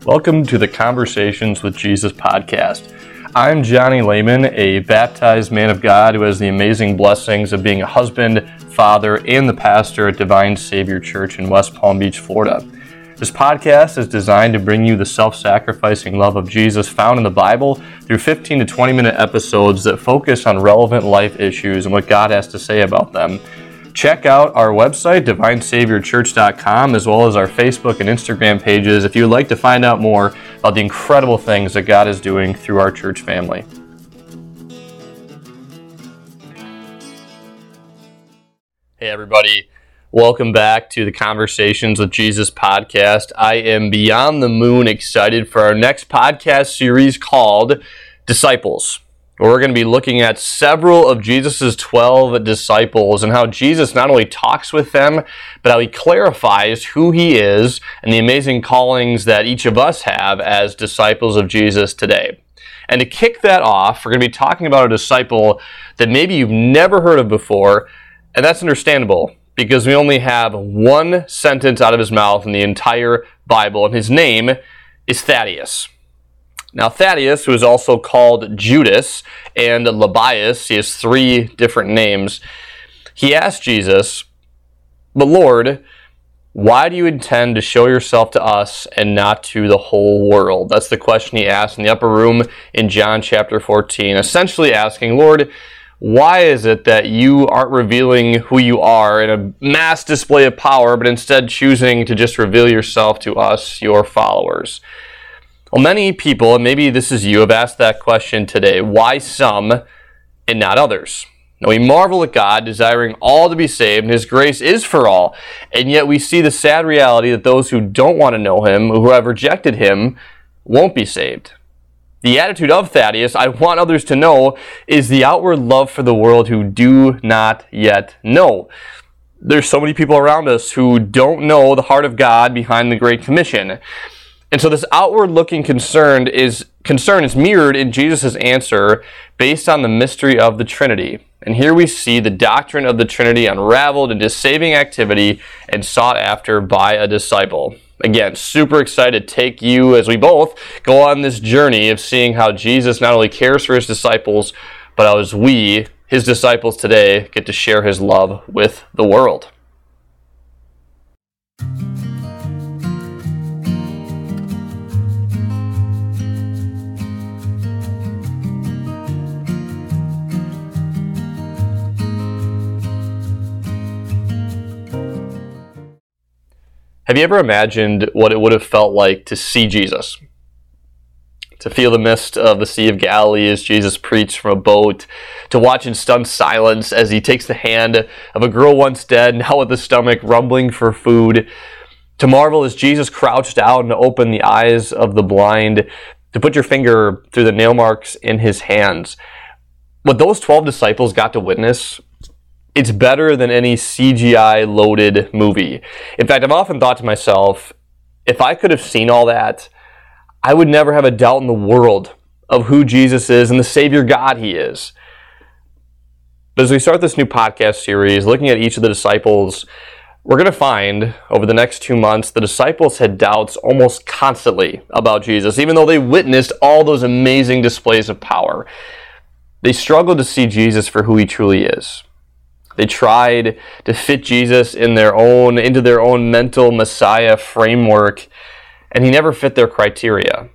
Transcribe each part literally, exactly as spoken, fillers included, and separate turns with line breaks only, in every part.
Welcome to the Conversations with Jesus podcast. I'm Johnny Lehman, a baptized man of God who has the amazing blessings of being a husband, father, and the pastor at Divine Savior Church in West Palm Beach, Florida. This podcast is designed to bring you the self-sacrificing love of Jesus found in the Bible through fifteen to twenty minute episodes that focus on relevant life issues and what God has to say about them. Check out our website, divine savior church dot com, as well as our Facebook and Instagram pages if you would like to find out more about the incredible things that God is doing through our church family. Hey everybody, welcome back to the Conversations with Jesus podcast. I am beyond the moon excited for our next podcast series called Disciples. We're going to be looking at several of Jesus' twelve disciples and how Jesus not only talks with them, but how he clarifies who he is and the amazing callings that each of us have as disciples of Jesus today. And to kick that off, we're going to be talking about a disciple that maybe you've never heard of before, and that's understandable because we only have one sentence out of his mouth in the entire Bible, and his name is Thaddeus. Now, Thaddeus, who is also called Judas and Lebbaeus, he has three different names, he asked Jesus, "But Lord, why do you intend to show yourself to us and not to the whole world?" That's the question he asked in the upper room in John chapter fourteen, essentially asking, Lord, why is it that you aren't revealing who you are in a mass display of power, but instead choosing to just reveal yourself to us, your followers? Well, many people, and maybe this is you, have asked that question today. Why some and not others? Now, we marvel at God, desiring all to be saved, and his grace is for all. And yet we see the sad reality that those who don't want to know him, who have rejected him, won't be saved. The attitude of Thaddeus, I want others to know, is the outward love for the world who do not yet know. There's so many people around us who don't know the heart of God behind the Great Commission. And so this outward-looking concern is concern is mirrored in Jesus' answer based on the mystery of the Trinity. And here we see the doctrine of the Trinity unraveled into saving activity and sought after by a disciple. Again, super excited to take you, as we both go on this journey of seeing how Jesus not only cares for his disciples, but how as we, his disciples today, get to share his love with the world. Have you ever imagined what it would have felt like to see Jesus? To feel the mist of the Sea of Galilee as Jesus preached from a boat, to watch in stunned silence as he takes the hand of a girl once dead, now with the stomach rumbling for food, to marvel as Jesus crouched down to open the eyes of the blind, to put your finger through the nail marks in his hands. What those twelve disciples got to witness, it's better than any C G I-loaded movie. In fact, I've often thought to myself, if I could have seen all that, I would never have a doubt in the world of who Jesus is and the Savior God he is. But as we start this new podcast series, looking at each of the disciples, we're going to find over the next two months, the disciples had doubts almost constantly about Jesus, even though they witnessed all those amazing displays of power. They struggled to see Jesus for who he truly is. They tried to fit Jesus in their own, into their own mental Messiah framework, and he never fit their criteria.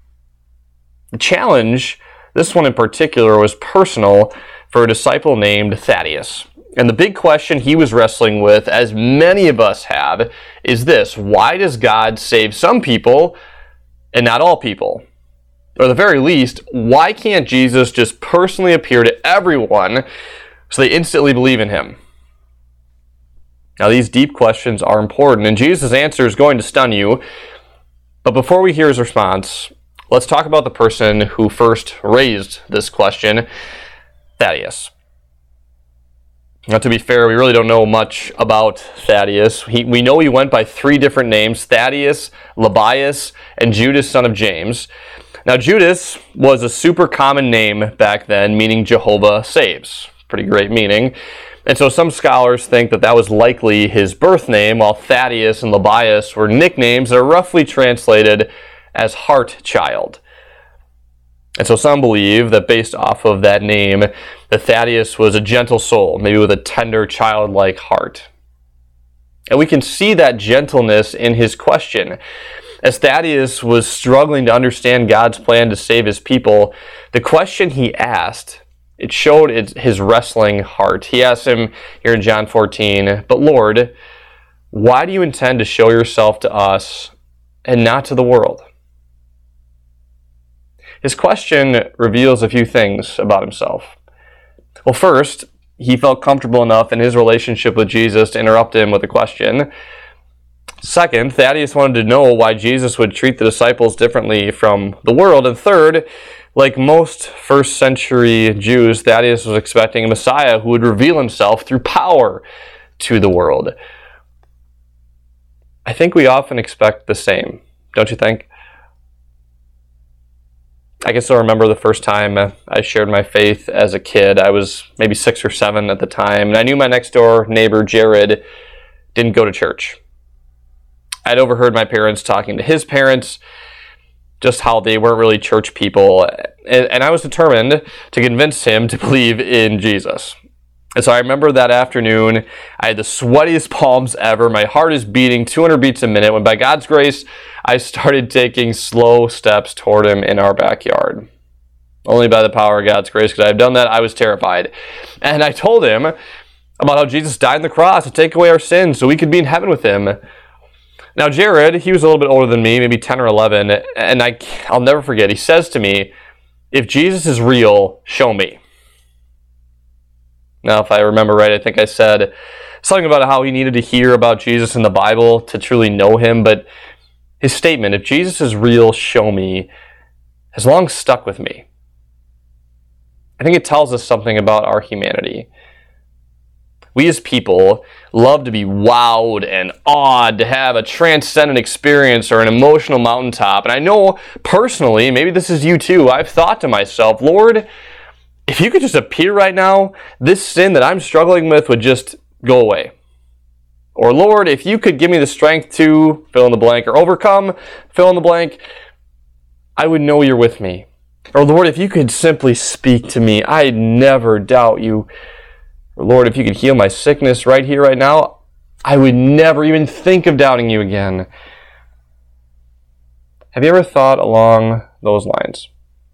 The challenge, this one in particular, was personal for a disciple named Thaddeus. And the big question he was wrestling with, as many of us have, is this: why does God save some people and not all people? Or at the very least, why can't Jesus just personally appear to everyone so they instantly believe in him? Now, these deep questions are important, and Jesus' answer is going to stun you. But before we hear his response, let's talk about the person who first raised this question, Thaddeus. Now, to be fair, we really don't know much about Thaddeus. He, we know he went by three different names: Thaddeus, Lebbaeus, and Judas, son of James. Now, Judas was a super common name back then, meaning Jehovah saves. Pretty great meaning. And so some scholars think that that was likely his birth name, while Thaddeus and Lebbaeus were nicknames that are roughly translated as heart child. And so some believe that based off of that name, that Thaddeus was a gentle soul, maybe with a tender, childlike heart. And we can see that gentleness in his question. As Thaddeus was struggling to understand God's plan to save his people, the question he asked, it showed his wrestling heart. He asked him here in John fourteen, "But Lord, why do you intend to show yourself to us and not to the world?" His question reveals a few things about himself. Well, first, he felt comfortable enough in his relationship with Jesus to interrupt him with a question. Second, Thaddeus wanted to know why Jesus would treat the disciples differently from the world. And third, like most first century Jews, Thaddeus was expecting a Messiah who would reveal himself through power to the world. I think we often expect the same, don't you think? I can still remember the first time I shared my faith as a kid. I was maybe six or seven at the time, and I knew my next door neighbor, Jared, didn't go to church. I'd overheard my parents talking to his parents, just how they weren't really church people, and I was determined to convince him to believe in Jesus. And so I remember that afternoon, I had the sweatiest palms ever. My heart is beating two hundred beats a minute when by God's grace, I started taking slow steps toward him in our backyard. Only by the power of God's grace could I have done that. I was terrified. And I told him about how Jesus died on the cross to take away our sins so we could be in heaven with him. Now, Jared, he was a little bit older than me, maybe ten or eleven, and I, I'll never forget, he says to me, "If Jesus is real, show me." Now, if I remember right, I think I said something about how he needed to hear about Jesus in the Bible to truly know him, but his statement, "If Jesus is real, show me," has long stuck with me. I think it tells us something about our humanity. We as people love to be wowed and awed, to have a transcendent experience or an emotional mountaintop. And I know personally, maybe this is you too, I've thought to myself, Lord, if you could just appear right now, this sin that I'm struggling with would just go away. Or Lord, if you could give me the strength to fill in the blank or overcome, fill in the blank, I would know you're with me. Or Lord, if you could simply speak to me, I'd never doubt you. Or Lord, if you could heal my sickness right here, right now, I would never even think of doubting you again. Have you ever thought along those lines?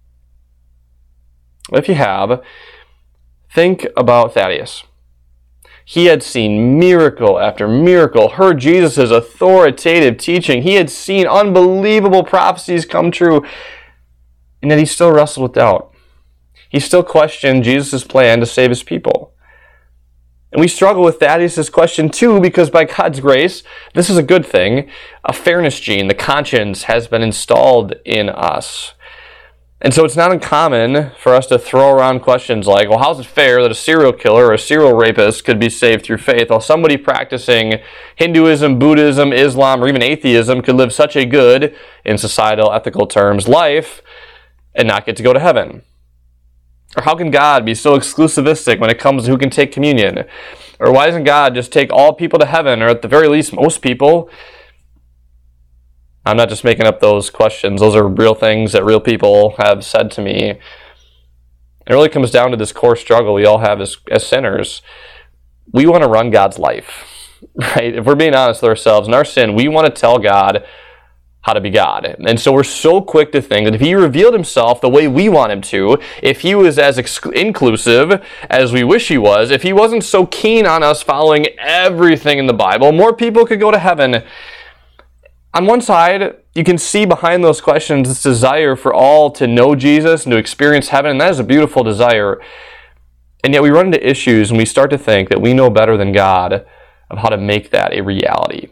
If you have, think about Thaddeus. He had seen miracle after miracle, heard Jesus' authoritative teaching. He had seen unbelievable prophecies come true, and yet he still wrestled with doubt. He still questioned Jesus' plan to save his people. And we struggle with Thaddeus' question too, because by God's grace, this is a good thing. A fairness gene, the conscience, has been installed in us. And so it's not uncommon for us to throw around questions like, well, how's it fair that a serial killer or a serial rapist could be saved through faith, while somebody practicing Hinduism, Buddhism, Islam, or even atheism could live such a good, in societal ethical terms, life and not get to go to heaven? Or how can God be so exclusivistic when it comes to who can take communion? Or why doesn't God just take all people to heaven, or at the very least, most people? I'm not just making up those questions. Those are real things that real people have said to me. It really comes down to this core struggle we all have as, as sinners. We want to run God's life, right? If we're being honest with ourselves, in our sin, we want to tell God how to be God. And so we're so quick to think that if he revealed himself the way we want him to, if he was as ex- inclusive as we wish he was, if he wasn't so keen on us following everything in the Bible, more people could go to heaven. On one side, you can see behind those questions this desire for all to know Jesus and to experience heaven, and that is a beautiful desire. And yet we run into issues and we start to think that we know better than God of how to make that a reality.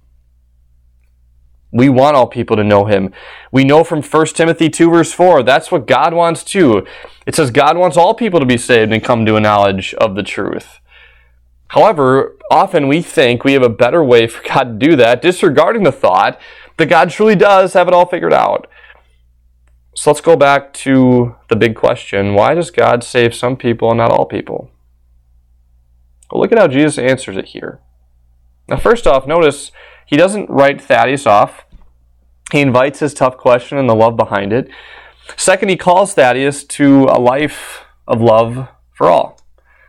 We want all people to know him. We know from First Timothy two verse four, that's what God wants too. It says God wants all people to be saved and come to a knowledge of the truth. However, often we think we have a better way for God to do that, disregarding the thought that God truly does have it all figured out. So let's go back to the big question. Why does God save some people and not all people? Well, look at how Jesus answers it here. Now, first off, notice he doesn't write Thaddeus off He invites his tough question and the love behind it. Second, he calls Thaddeus to a life of love for all.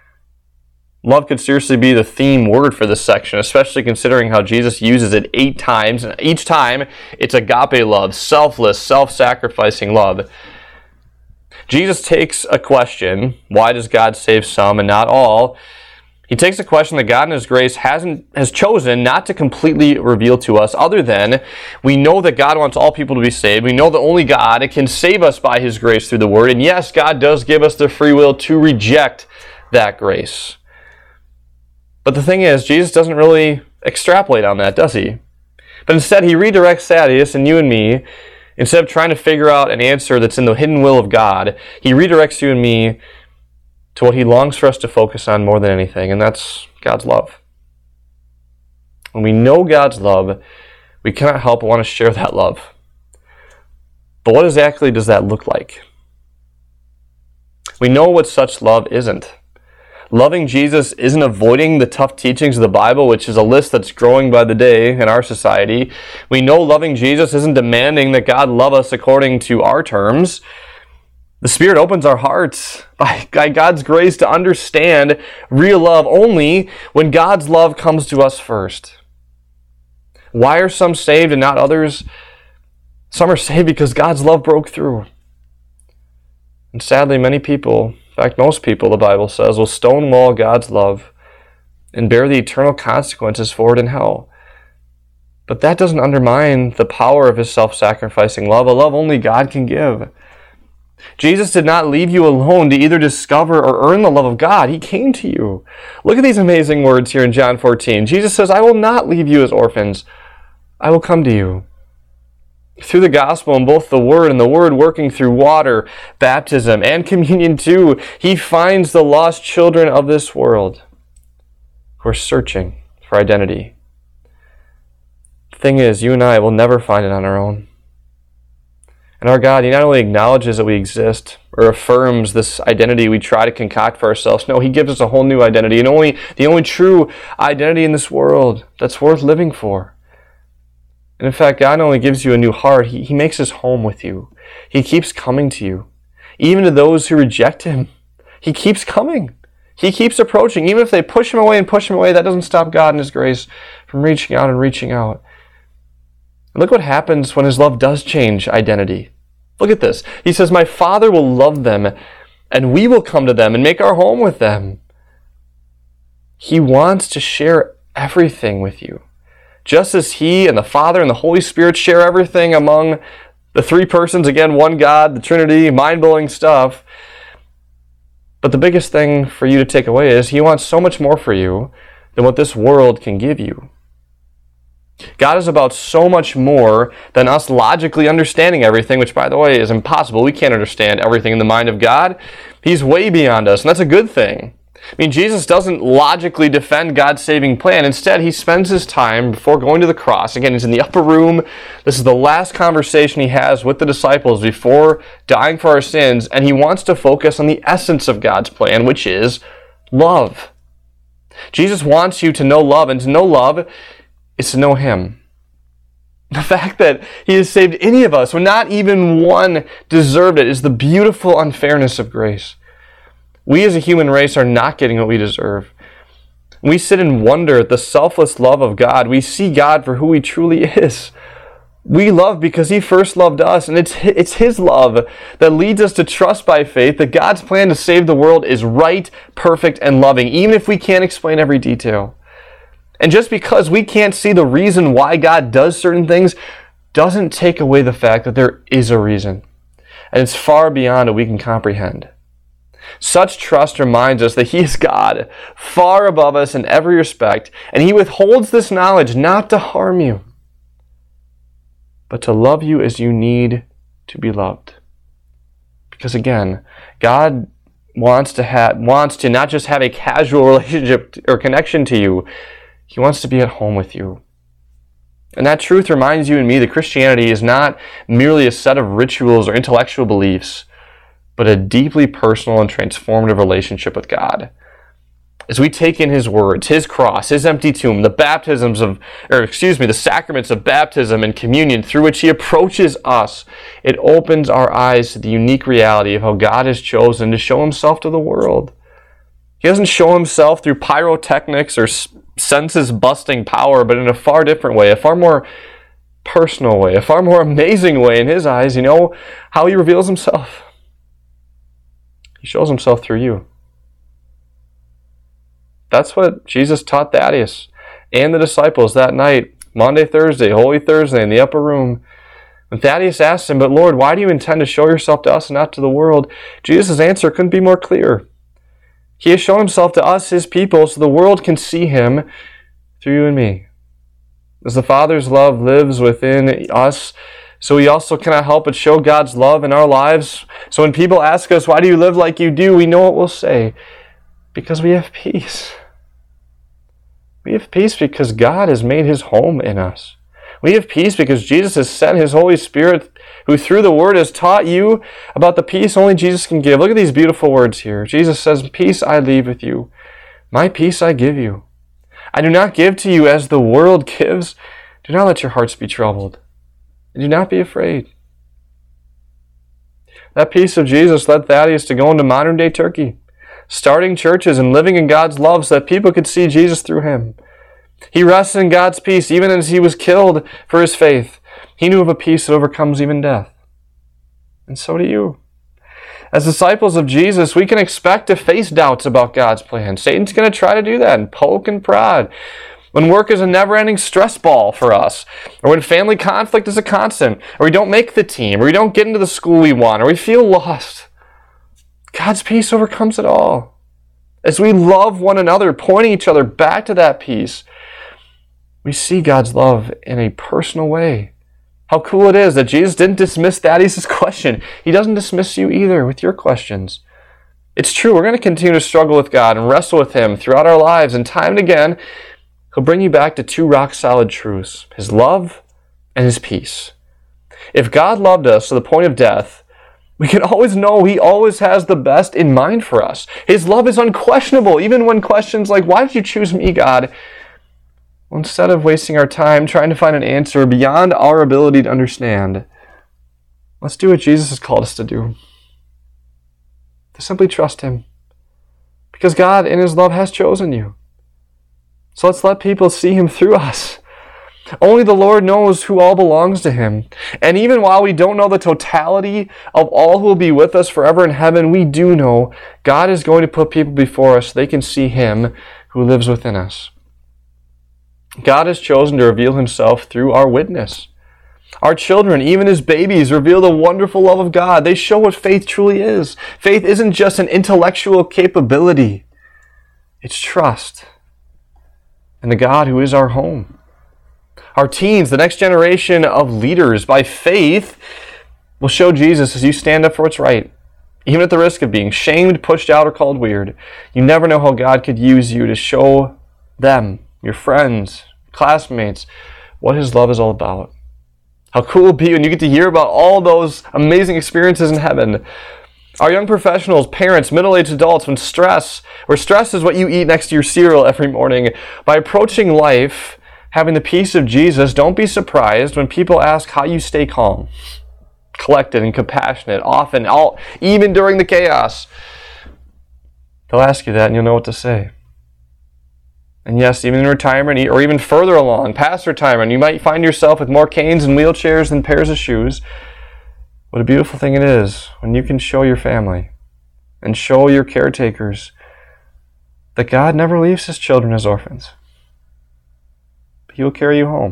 Love could seriously be the theme word for this section, especially considering how Jesus uses it eight times. And each time, it's agape love, selfless, self-sacrificing love. Jesus takes a question, why does God save some and not all? He takes a question that God in His grace hasn't has chosen not to completely reveal to us, other than we know that God wants all people to be saved. We know that only God can save us by His grace through the Word. And yes, God does give us the free will to reject that grace. But the thing is, Jesus doesn't really extrapolate on that, does He? But instead, He redirects Thaddeus and you and me. Instead of trying to figure out an answer that's in the hidden will of God, He redirects you and me to what He longs for us to focus on more than anything, and that's God's love. When we know God's love, we cannot help but want to share that love. But what exactly does that look like? We know what such love isn't. Loving Jesus isn't avoiding the tough teachings of the Bible, which is a list that's growing by the day in our society. We know loving Jesus isn't demanding that God love us according to our terms. The Spirit opens our hearts by God's grace to understand real love only when God's love comes to us first. Why are some saved and not others? Some are saved because God's love broke through. And sadly, many people, in fact, most people, the Bible says, will stonewall God's love and bear the eternal consequences for it in hell. But that doesn't undermine the power of His self-sacrificing love, a love only God can give. Jesus did not leave you alone to either discover or earn the love of God. He came to you. Look at these amazing words here in John fourteen. Jesus says, I will not leave you as orphans. I will come to you. Through the gospel and both the Word and the Word working through water, baptism, and communion too, He finds the lost children of this world who are searching for identity. The thing is, you and I will never find it on our own. And our God, He not only acknowledges that we exist or affirms this identity we try to concoct for ourselves. No, He gives us a whole new identity, and only the only true identity in this world that's worth living for. And in fact, God not only gives you a new heart, He, he makes His home with you. He keeps coming to you. Even to those who reject Him, He keeps coming. He keeps approaching. Even if they push Him away and push Him away, that doesn't stop God in His grace from reaching out and reaching out. And look what happens when His love does change identity. Look at this. He says, my Father will love them, and we will come to them and make our home with them. He wants to share everything with you. Just as He and the Father and the Holy Spirit share everything among the three persons, again, one God, the Trinity, mind-blowing stuff. But the biggest thing for you to take away is He wants so much more for you than what this world can give you. God is about so much more than us logically understanding everything, which, by the way, is impossible. We can't understand everything in the mind of God. He's way beyond us, and that's a good thing. I mean, Jesus doesn't logically defend God's saving plan. Instead, He spends His time before going to the cross. Again, He's in the upper room. This is the last conversation He has with the disciples before dying for our sins, and He wants to focus on the essence of God's plan, which is love. Jesus wants you to know love, and to know love is to know Him. The fact that He has saved any of us when not even one deserved it is the beautiful unfairness of grace. We as a human race are not getting what we deserve. We sit and wonder at the selfless love of God. We see God for who He truly is. We love because He first loved us, and it's it's His love that leads us to trust by faith that God's plan to save the world is right, perfect, and loving, even if we can't explain every detail. And just because we can't see the reason why God does certain things doesn't take away the fact that there is a reason. And it's far beyond what we can comprehend. Such trust reminds us that He is God, far above us in every respect, and He withholds this knowledge not to harm you, but to love you as you need to be loved. Because again, God wants to have wants to not just have a casual relationship or connection to you, He wants to be at home with you. And that truth reminds you and me that Christianity is not merely a set of rituals or intellectual beliefs, but a deeply personal and transformative relationship with God. as we take in his words, his cross, his empty tomb, the baptisms of, or excuse me, the sacraments of baptism and communion through which he approaches us, it opens our eyes to the unique reality of how God has chosen to show himself to the world. He doesn't show himself through pyrotechnics or senses-busting power, but in a far different way, a far more personal way, a far more amazing way in his eyes. You know how he reveals himself? He shows himself through you. That's what Jesus taught Thaddeus and the disciples that night, Maundy, Thursday, Holy Thursday, in the upper room. When Thaddeus asked him, "But Lord, why do you intend to show yourself to us and not to the world?" Jesus' answer couldn't be more clear. He has shown himself to us, his people, so the world can see him through you and me. As the Father's love lives within us, so we also cannot help but show God's love in our lives. So when people ask us, "Why do you live like you do?" we know what we'll say. Because we have peace. We have peace because God has made his home in us. We have peace because Jesus has sent his Holy Spirit, who through the Word has taught you about the peace only Jesus can give. Look at these beautiful words here. Jesus says, "Peace I leave with you. My peace I give you. I do not give to you as the world gives. Do not let your hearts be troubled. And do not be afraid." That peace of Jesus led Thaddeus to go into modern-day Turkey, starting churches and living in God's love so that people could see Jesus through him. He rested in God's peace even as he was killed for his faith. He knew of a peace that overcomes even death. And so do you. As disciples of Jesus, we can expect to face doubts about God's plan. Satan's going to try to do that and poke and prod. When work is a never-ending stress ball for us, or when family conflict is a constant, or we don't make the team, or we don't get into the school we want, or we feel lost, God's peace overcomes it all. As we love one another, pointing each other back to that peace, we see God's love in a personal way. How cool it is that Jesus didn't dismiss Thaddeus' question. He doesn't dismiss you either with your questions. It's true, we're going to continue to struggle with God and wrestle with him throughout our lives, and time and again, he'll bring you back to two rock-solid truths: his love and his peace. If God loved us to the point of death, we can always know he always has the best in mind for us. His love is unquestionable, even when questions like, "Why did you choose me, God?" Well, instead of wasting our time trying to find an answer beyond our ability to understand, let's do what Jesus has called us to do. To simply trust him. Because God, in his love, has chosen you. So let's let people see him through us. Only the Lord knows who all belongs to him. And even while we don't know the totality of all who will be with us forever in heaven, we do know God is going to put people before us so they can see him who lives within us. God has chosen to reveal himself through our witness. Our children, even as babies, reveal the wonderful love of God. They show what faith truly is. Faith isn't just an intellectual capability. It's trust in the God who is our home. Our teens, the next generation of leaders, by faith, will show Jesus as you stand up for what's right, even at the risk of being shamed, pushed out, or called weird. You never know how God could use you to show them, your friends, classmates, what his love is all about. How cool it will be when you get to hear about all those amazing experiences in heaven. Our young professionals, parents, middle-aged adults, when stress, where stress is what you eat next to your cereal every morning, by approaching life having the peace of Jesus, don't be surprised when people ask how you stay calm, collected, and compassionate, often, all, even during the chaos. They'll ask you that and you'll know what to say. And yes, even in retirement, or even further along, past retirement, you might find yourself with more canes and wheelchairs than pairs of shoes. What a beautiful thing it is when you can show your family and show your caretakers that God never leaves his children as orphans. He will carry you home.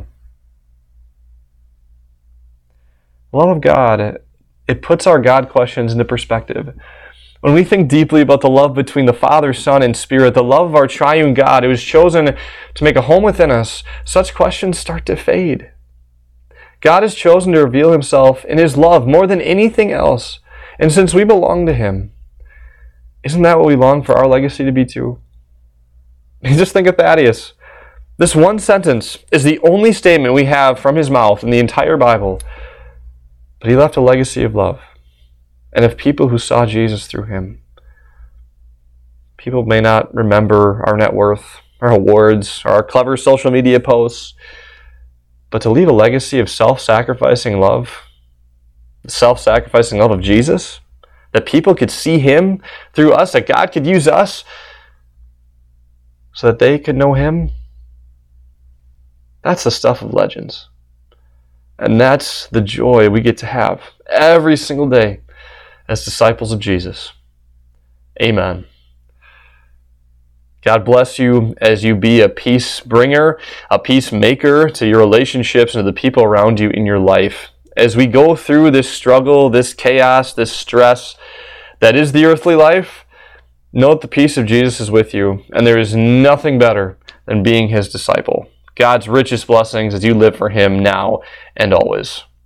The love of God, it puts our God questions into perspective. When we think deeply about the love between the Father, Son, and Spirit, the love of our triune God who has chosen to make a home within us, such questions start to fade. God has chosen to reveal himself in his love more than anything else. And since we belong to him, isn't that what we long for our legacy to be too? Just think of Thaddeus. This one sentence is the only statement we have from his mouth in the entire Bible. But he left a legacy of love and of people who saw Jesus through him. People may not remember our net worth, our awards, or our clever social media posts, but to leave a legacy of self-sacrificing love, the self-sacrificing love of Jesus, that people could see him through us, that God could use us so that they could know him, that's the stuff of legends. And that's the joy we get to have every single day as disciples of Jesus. Amen. God bless you as you be a peace bringer, a peacemaker to your relationships and to the people around you in your life. As we go through this struggle, this chaos, this stress that is the earthly life, know that the peace of Jesus is with you, and there is nothing better than being his disciple. God's richest blessings as you live for him now and always.